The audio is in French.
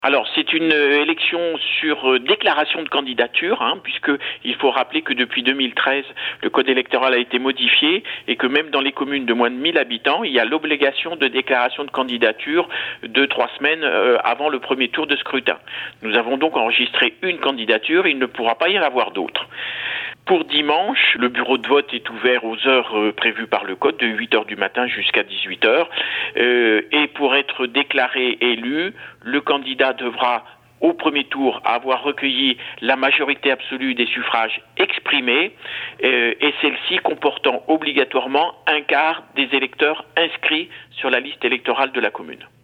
Alors, c'est une élection sur déclaration de candidature, puisqu'il faut rappeler que depuis 2013, le code électoral a été modifié et que même dans les communes de moins de 1000 habitants, il y a l'obligation de déclaration de candidature de 3 semaines avant le premier tour de scrutin. Nous avons donc enregistré une candidature, il ne pourra pas y en avoir d'autres. Pour dimanche, le bureau de vote est ouvert aux heures prévues par le code, de 8h du matin jusqu'à 18h. Et pour être déclaré élu, le candidat devra au premier tour avoir recueilli la majorité absolue des suffrages exprimés et celle-ci comportant obligatoirement un quart des électeurs inscrits sur la liste électorale de la commune.